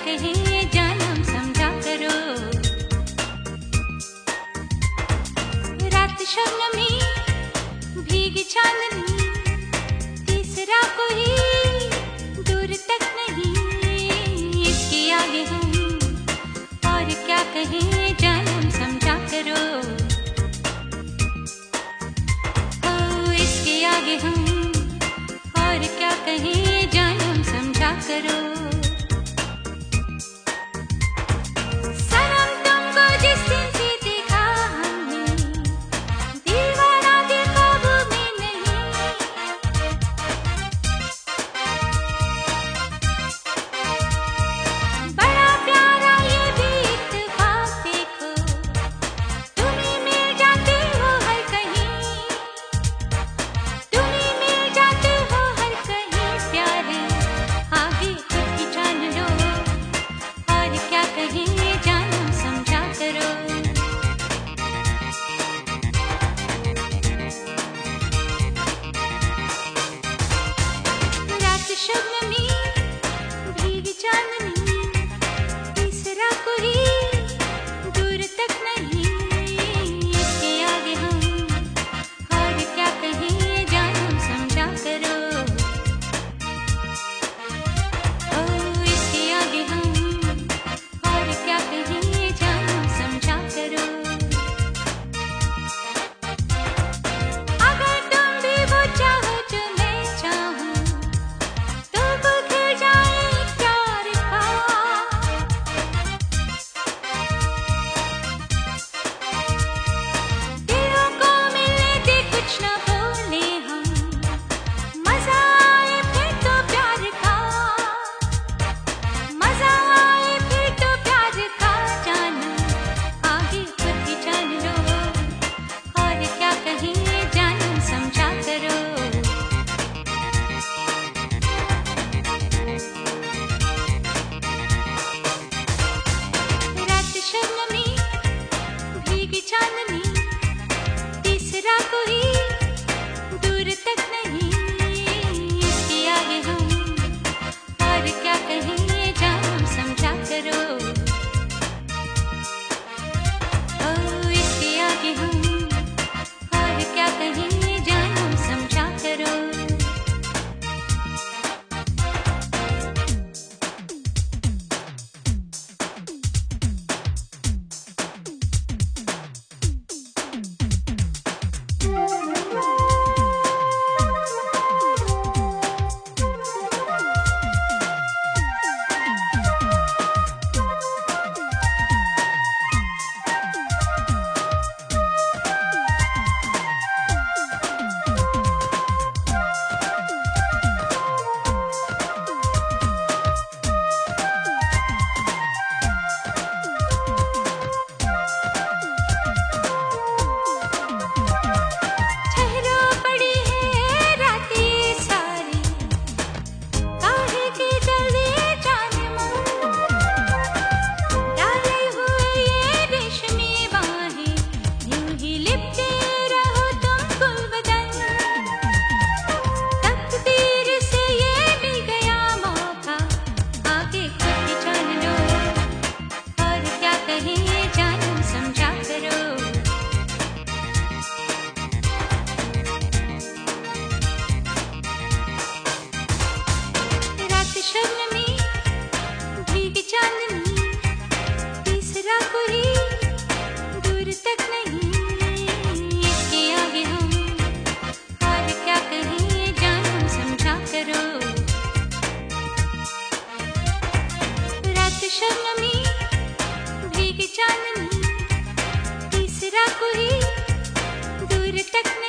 कहे जानम समझा करो। रात शबनमी भीगी चांदनी, तीसरा कोई दूर तक नहीं। इसके आगे हम और क्या कहें जानम समझा करो। ओ इसके आगे हम और क्या कहें जानम समझा करो। सनम तुमको जिस दिन से देखा हमने, दीवाना के काबू में नहीं। बड़ा प्यारा ये भी इत्तेफाक देखो, तुम ही मिल जाते हो हर कहीं। तुम ही मिल जाते हो हर कहीं प्यारे, आगे खुद ही जान लो और क्या कहें जानम समझा करो। रात शबनमी भीगी चांदनी, तीसरा कोई दूर तक नहीं। इसके आगे हम और क्या कहें जानम समझा करो। ओ इसके आगे हम और क्या कहें जानम समझा करो। अगर तुम भी वो चाहो जो मैं चाहूं, तो वो खिल जाए प्यार का। दिलों को मिलने दे कुछ न बोले हम, मजा आए फिर तो प्यार का। मजा आए फिर तो प्यार का जाना, आगे खुद ही जान लो और क्या कहें जानम समझा करो। रात शबनमी भीगी चांदनी, तीसरा कोई दूर तक नहीं। इसके आगे हम और क्या कहें जानम समझा करो। ओ इसके आगे हम और क्या कहें जानम समझा करो। ठहरो पड़ी है रातें सारी, काहे की जल्दी जान मन। डाले हुए ये रेशमी बाहें, यूं ही लिपटे रहो तुम गुलबदन। तकदीर से ये मिल गया मौका, आगे खुद ही जान लो और क्या कहें जानम समझा करो। रात शबनमी भीगी चांदनी, तीसरा कोई दूर तक नहीं। इसके आगे हम और क्या कहें जानम समझा करो। रात शबनमी भीगी चांदनी, तीसरा कोई दूर तक नहीं।